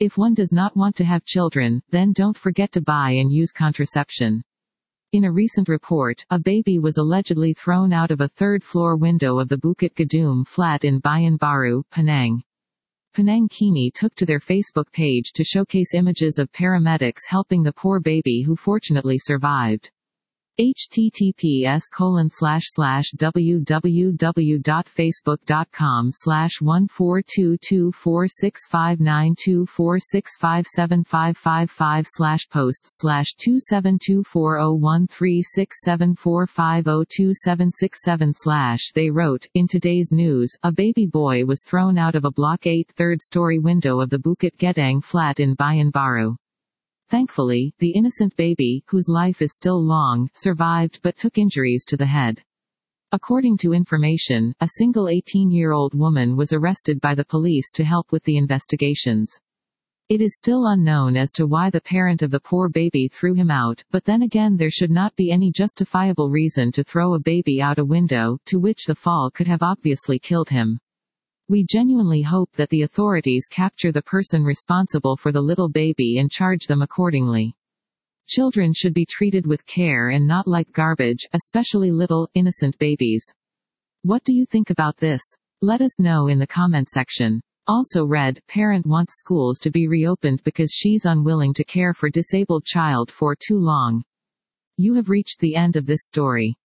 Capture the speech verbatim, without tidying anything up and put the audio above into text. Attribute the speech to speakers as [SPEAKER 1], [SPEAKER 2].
[SPEAKER 1] If one does not want to have children, then don't forget to buy and use contraception. In a recent report, a baby was allegedly thrown out of a third-floor window of the Bukit Gadum flat in Bayan Baru, Penang. Penang Kini took to their Facebook page to showcase images of paramedics helping the poor baby who fortunately survived. https colon slash slash www.facebook.com slash one four two two four six five nine two four six five seven five five five slash posts slash two seven two four zero one three six seven four five zero two seven six seven slash they wrote, in today's news, a baby boy was thrown out of a Block eight third-story window of the Bukit Gedang flat in Bayan Baru. Thankfully, the innocent baby, whose life is still long, survived but took injuries to the head. According to information, a single eighteen-year-old woman was arrested by the police to help with the investigations. It is still unknown as to why the parent of the poor baby threw him out, but then again there should not be any justifiable reason to throw a baby out a window, to which the fall could have obviously killed him. We genuinely hope that the authorities capture the person responsible for the little baby and charge them accordingly. Children should be treated with care and not like garbage, especially little, innocent babies. What do you think about this? Let us know in the comment section. Also read, parent wants schools to be reopened because she's unwilling to care for disabled child for too long. You have reached the end of this story.